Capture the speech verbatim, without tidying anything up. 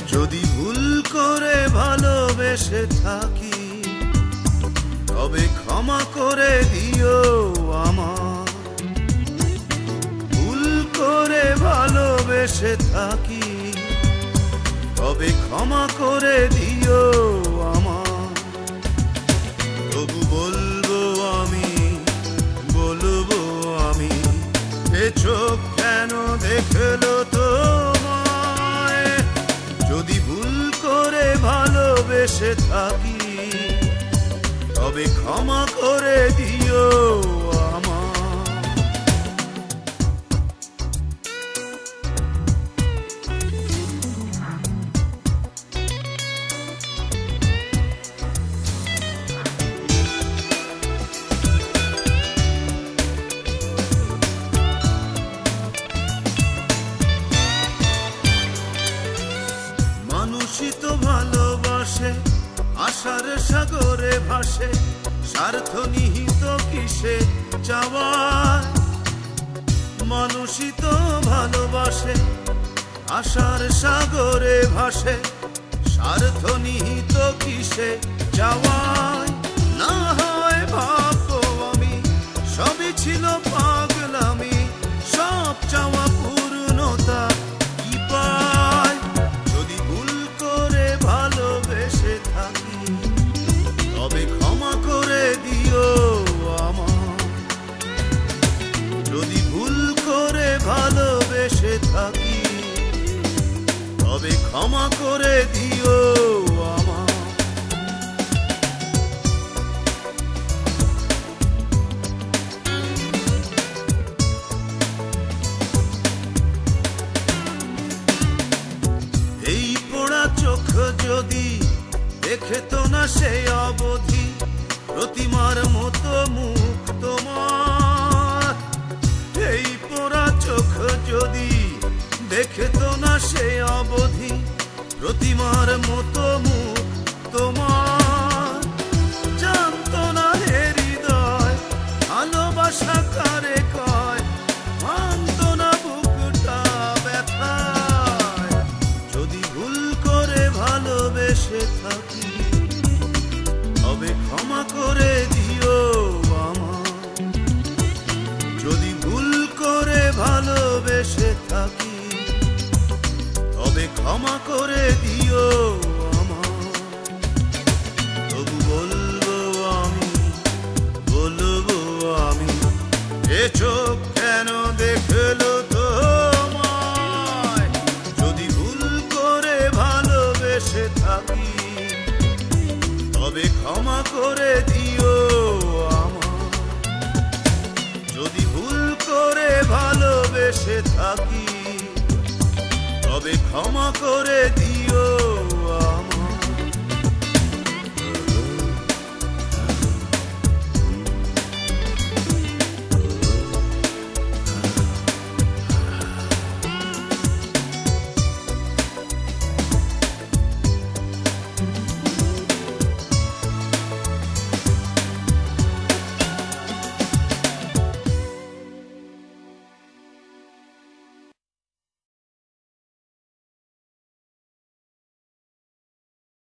যদি ভুল করে ভালোবেসে থাকি তবে ক্ষমা করে দিও আমার। ভুল করে ভালোবেসে থাকি তবে ক্ষমা করে দিও আমার। তবু বলবো আমি, বলবো আমি, এ চোখ কেন দেখলো তোমায়। যদি ভুল করে ভালোবেসে থাকি তবে ক্ষমা করে দিও আমার। মানুষই তো ভালোবাসে, আশার সাগরে ভাসে, স্বার্থ নিহিত কিসে চাওয়ায়। মানুষই তো ভালোবাসে, আশার সাগরে ভাসে, স্বার্থ নিহিত কিসে চাওয়ায়। না হয় ভাববো আমি সবই ছিল পাগলামি, সব চাওয়া পূর্ণতা কি পায়। যদি ভুল করে ভালোবেসে থাকি তবে ক্ষমা করে দিও আমার। যদি ভুল করে ভালোবেসে থাকি তবে ক্ষমা করে দিও আমার। এই পোড়া চোখ যদি দেখে তো না সে অবধি প্রতিমার মতো মুখ তোমার। এই পোড়া চোখ যদি দেখে তো না সে অবধি প্রতিমার মতো মুখ তোমার। জানতো না হে হৃদয় ভালোবাসা কারে কয়, মানতো না বুকটা ব্যথায়। যদি ভুল করে ভালোবেসে থাকি তবে ক্ষমা করে দিও আমার। যদি ভুল করে ভালোবেসে থাকি তবে ক্ষমা করে দিও আমার। তবু বলবো আমি, বলবো আমি, এ চোখ কেন দেখলো তোমায়। যদি ভুল করে ভালোবেসে থাকি তবে ক্ষমা করে দিও আমার। যদি ভুল করে ভালোবেসে থাকি তবে ক্ষমা করে দিও।